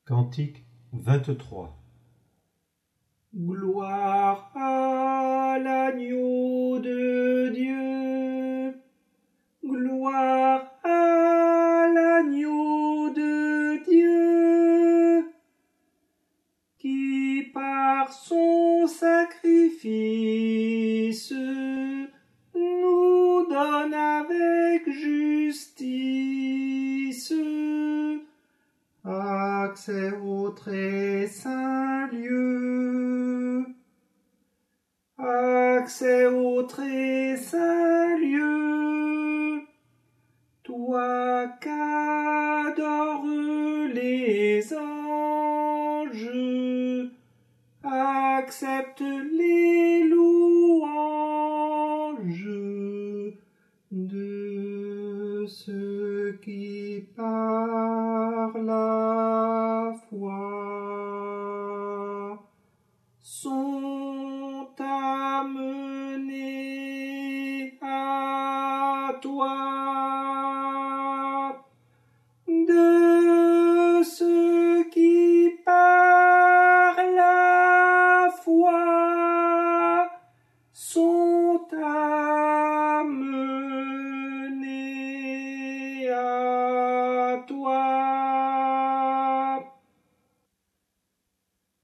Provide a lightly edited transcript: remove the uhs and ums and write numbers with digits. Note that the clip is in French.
Cantique 23. Gloire à l'agneau de Dieu, gloire à l'agneau de Dieu, qui par son sacrifice nous donne avec justice accès au très saint lieu, accès au très saint lieu, toi qu'adorent les anges, accepte les louanges de ceux qui par la foi sont amenés à toi, de ceux qui par